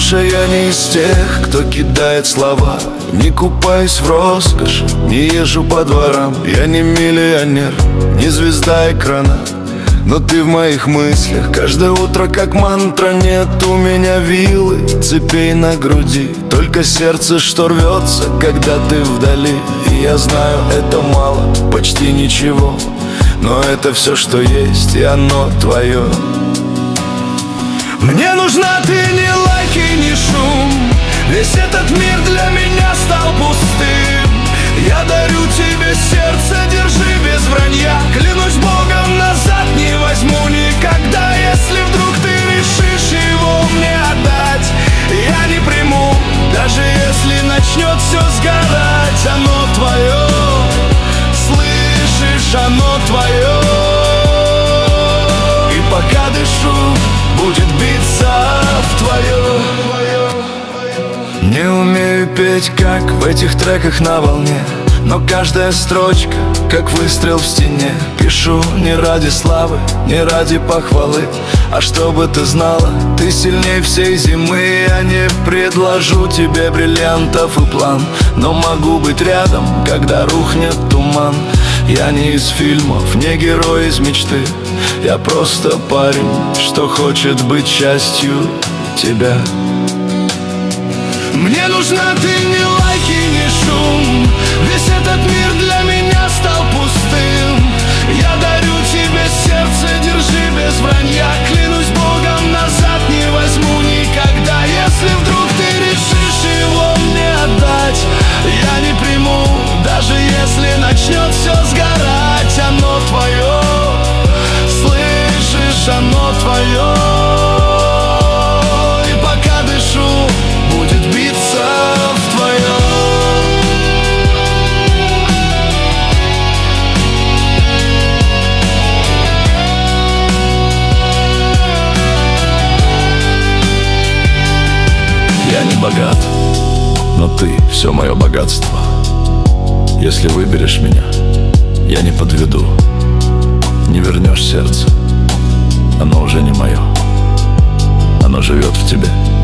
Слушай, я не из тех, кто кидает слова. Не купаюсь в роскоши, не езжу по дворам. Я не миллионер, не звезда экрана, но ты в моих мыслях каждое утро как мантра. Нет у меня вилы, цепей на груди, только сердце, что рвется, когда ты вдали. И я знаю, это мало, почти ничего, но это все, что есть, и оно твое. Мне нужна ты, не лайки, не шум. Весь этот мир для меня стал пустым. Я дарю тебе сердце, держи без вранья. Клянусь Богом, назад не возьму никогда. Если вдруг ты решишь его мне отдать, я не приму, даже если начнет все сгорать. Оно твое, слышишь, оно твое. И пока дышу, будет биться в твое. Не умею петь, как в этих треках на волне, но каждая строчка, как выстрел в стене. Пишу не ради славы, не ради похвалы, а чтобы ты знала, ты сильней всей зимы. Я не предложу тебе бриллиантов и план, но могу быть рядом, когда рухнет туман. Я не из фильмов, не герой из мечты, я просто парень, что хочет быть частью тебя. Мне нужна ты, не лайки, не шум. Весь этот мир для меня стал пустым. Я дарю тебе сердце, держи без вранья. Клянусь Богом, назад не возьму никогда. Если вдруг ты решишь его мне отдать, я не приму, даже если начнет все сгорать. Оно твое, слышишь, оно твое. И пока дышу, будет биться в твое. Я не богат, но ты все мое богатство. Если выберешь меня, я не подведу. Не вернешь сердце, оно уже не мое, оно живет в тебе.